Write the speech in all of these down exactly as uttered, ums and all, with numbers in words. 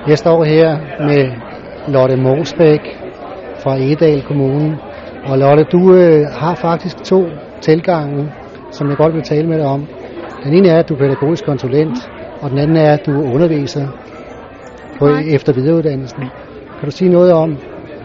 Jeg står her med Lotte Mosbæk fra Egedal Kommune. Og Lotte, du øh, har faktisk to tilgange, som jeg godt vil tale med dig om. Den ene er, at du er pædagogisk konsulent, og den anden er, at du underviser på efter- og videreuddannelsen. Kan du sige noget om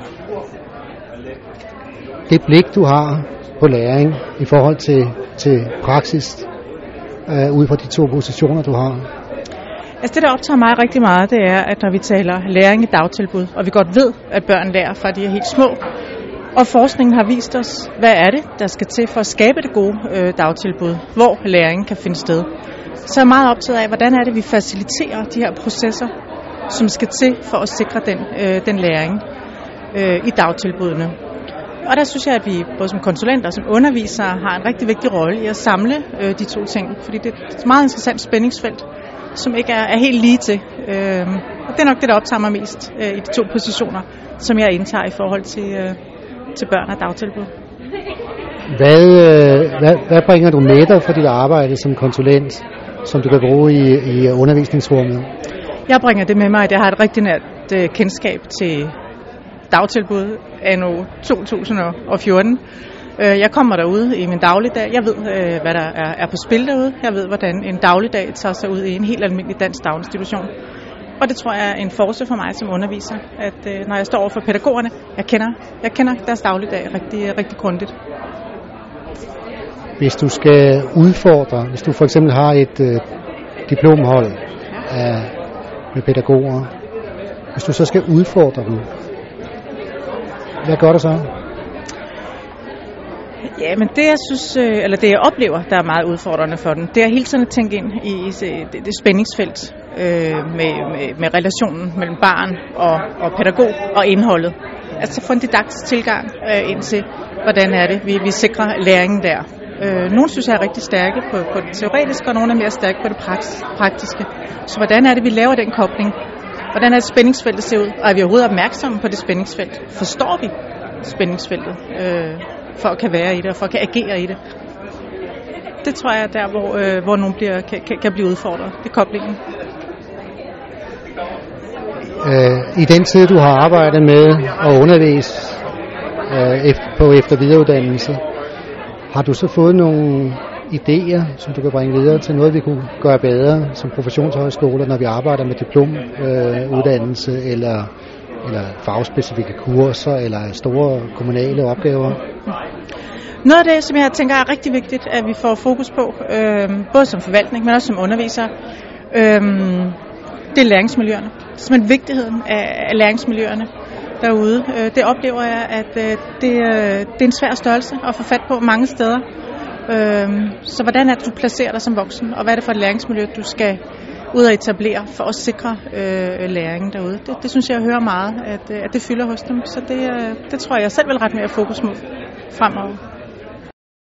det blik, du har på læring i forhold til, til praksis, øh, ud fra de to positioner, du har? Altså det, der optager mig rigtig meget, det er, at når vi taler læring i dagtilbud, og vi godt ved, at børn lærer fra de er helt små, og forskningen har vist os, hvad er det, der skal til for at skabe det gode øh, dagtilbud, hvor læringen kan finde sted. Så er jeg meget optaget af, hvordan er det, vi faciliterer de her processer, som skal til for at sikre den, øh, den læring øh, i dagtilbudene. Og der synes jeg, at vi både som konsulenter og som undervisere har en rigtig vigtig rolle i at samle øh, de to ting, fordi det er et meget interessant spændingsfelt, som ikke er, er helt lige til. Øh, og det er nok det, der optager mig mest øh, i de to positioner, som jeg indtager i forhold til, øh, til børn og dagtilbud. Hvad, øh, hvad, hvad bringer du med dig for dit arbejde som konsulent, som du kan bruge i, i undervisningsrummet? Jeg bringer det med mig, at jeg har et rigtig nært øh, kendskab til dagtilbud anno to tusind og fjorten. Jeg kommer derude i min dagligdag. Jeg ved, hvad der er på spil derude. Jeg ved, hvordan en dagligdag tager sig ud i en helt almindelig dansk daginstitution. Og det tror jeg er en force for mig som underviser, at når jeg står over for pædagogerne, jeg kender, jeg kender deres dagligdag rigtig, rigtig grundigt. Hvis du skal udfordre, hvis du for eksempel har et øh, diplomhold af, med pædagoger, hvis du så skal udfordre dem, hvad gør du så? Ja, men det jeg synes, eller det jeg oplever, der er meget udfordrende for den, det er hele tiden at tænke ind i det, det spændingsfelt øh, med, med, med relationen mellem barn og, og pædagog og indholdet. Altså få en didaktisk tilgang øh, ind til, hvordan er det, vi, vi sikrer læringen der. Øh, nogle synes jeg er rigtig stærke på, på det teoretiske, og nogle er mere stærke på det praktiske. Så hvordan er det, vi laver den kobling? Hvordan er det spændingsfeltet ser ud? Og er vi overhovedet opmærksomme på det spændingsfelt? Forstår vi spændingsfeltet? Øh, for at kan være i det, og for at kan agere i det. Det tror jeg er der, hvor, øh, hvor nogen bliver, kan, kan blive udfordret. Det er koblingen. Øh, I den tid, du har arbejdet med at undervise øh, efter, på efter- og videreuddannelse, har du så fået nogle idéer, som du kan bringe videre til noget, vi kunne gøre bedre som professionshøjskoler, når vi arbejder med diplomuddannelse øh, eller eller fagspecifikke kurser, eller store kommunale opgaver? Noget af det, som jeg tænker er rigtig vigtigt, at vi får fokus på, øh, både som forvaltning, men også som underviser, øh, det er læringsmiljøerne. Simpelthen vigtigheden af, af læringsmiljøerne derude. Øh, det oplever jeg, at øh, det, øh, det er en svær størrelse at få fat på mange steder. Øh, så hvordan er det, du placerer dig som voksen, og hvad er det for et læringsmiljø, du skal ud at etablere for at sikre øh, læringen derude. Det, det synes jeg, jeg hører meget, at, at det fylder hos dem. Så det, øh, det tror jeg, jeg selv vil ret mere fokus mod fremover.